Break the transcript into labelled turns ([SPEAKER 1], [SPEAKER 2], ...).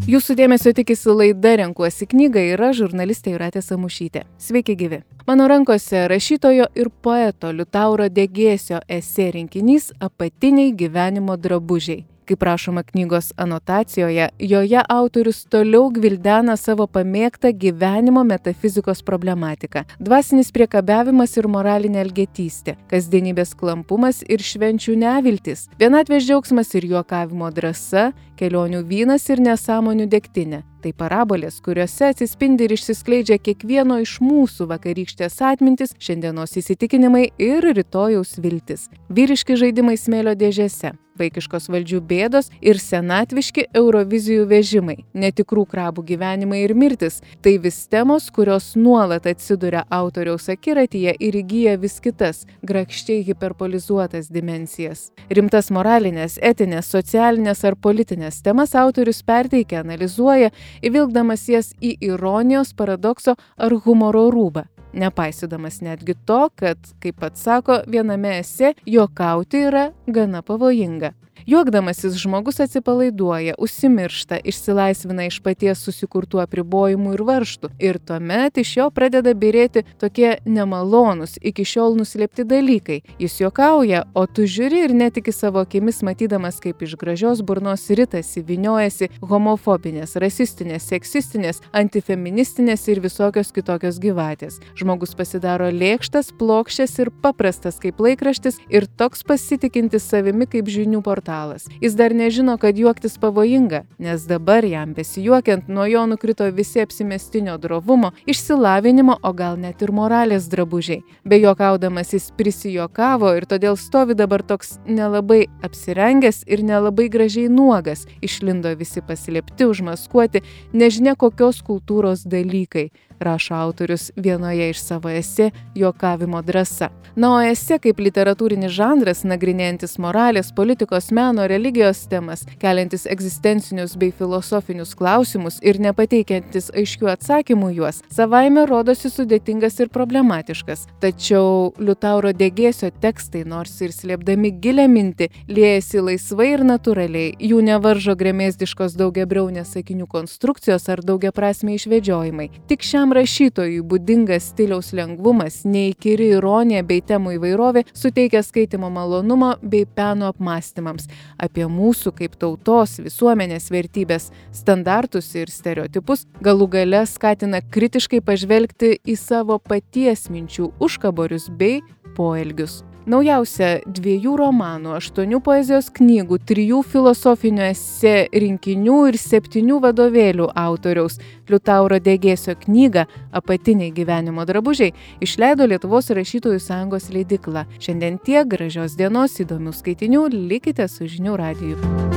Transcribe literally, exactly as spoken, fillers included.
[SPEAKER 1] Jūsų dėmesio tikisi laida Renkuosi knygą ir aš, žurnalistė Jūratė Samušytė. Sveiki gyvi. Mano rankose rašytojo ir poeto Liutauro Degėsio esė rinkinys Apatiniai gyvenimo drabužiai. Kaip rašoma knygos anotacijoje, joje autorius toliau gvildena savo pamėgtą gyvenimo metafizikos problematiką. Dvasinis priekabiavimas ir moralinė elgetystė, kasdienybės klampumas ir švenčių neviltis, vienatvės džiaugsmas ir juokavimo drąsa, kelionių vynas ir nesąmonių degtinė. Tai parabolės, kuriuose atsispindi ir išsiskleidžia kiekvieno iš mūsų vakarykštės atmintis, šiandienos įsitikinimai ir rytojaus viltis. Vyriški žaidimai smėlio dėžėse, vaikiškos valdžių bėdos ir senatviški Eurovizijų vežimai, netikrų krabų gyvenimai ir mirtis. Tai vis temos, kurios nuolat atsiduria autoriaus akiratyje ir įgyja vis kitas, grakščiai hiperpolizuotas dimensijas. Rimtas moralinės, etinės, socialinės ar politinės temas autorius perteikia, analizuoja, įvilkdamas jas į ironijos, paradokso ar humoro rūbą, nepaisydamas netgi to, kad, kaip pats sako, viename esė juokauti yra gana pavojinga. Juokdamasis žmogus atsipalaiduoja, užsimiršta, išsilaisvina iš paties susikurtų apribojimų ir varžtų. Ir tuomet iš jo pradeda byrėti tokie nemalonūs, iki šiol nuslėpti dalykai. Jis juokauja, o tu žiūri ir netiki savo akimis, matydamas, kaip iš gražios burnos ritasi, vyniojasi homofobinės, rasistinės, seksistinės, antifeministinės ir visokios kitokios gyvatės. Žmogus pasidaro lėkštas, plokščias ir paprastas kaip laikraštis ir toks pasitikintis savimi kaip žinių portalas. Jis dar nežino, kad juoktis pavojinga, nes dabar jam besijuokiant nuo jo nukrito visi apsimestinio drovumo, išsilavinimo, o gal net ir moralės drabužiai. Be juokaudamas jis prisijokavo ir todėl stovi dabar toks nelabai apsirengęs ir nelabai gražiai nuogas. Išlindo visi paslėpti, užmaskuoti, nežinia kokios kultūros dalykai, rašo autorius vienoje iš savo esė Juokavimo drąsa. Na, o esė kaip literatūrinis žanras, nagrinėjantis moralės, politikos, meno, religijos temas, keliantis egzistencinius bei filosofinius klausimus ir nepateikiantis aiškių atsakymų juos, savaime rodosi sudėtingas ir problematiškas. Tačiau Liutauro Degėsio tekstai, nors ir slėpdami gilią mintį, liejasi laisvai ir natūraliai, jų nevaržo gremėzdiškos daugiabriaunės sakinių konstrukcijos ar daugiaprasmiai išvedžiojimai. Tik šiam rašytojui būdingas stiliaus lengvumas, neįkyri ironija bei temų įvairovė suteikia skaitimo malonumo bei peno apmąstymams apie mūsų kaip tautos visuomenės vertybės, standartus ir stereotipus, galų gale skatina kritiškai pažvelgti į savo paties minčių užkaborius bei poelgius. Naujausia dviejų romanų, aštuonių poezijos knygų, trijų filosofinių esė rinkinių ir septynių vadovėlių autoriaus Liutauro Degėsio knygą Apatiniai gyvenimo drabužiai išleido Lietuvos rašytojų sąjungos leidykla. Šiandien tiek, gražios dienos, įdomių skaitinių, likite su Žinių radiju.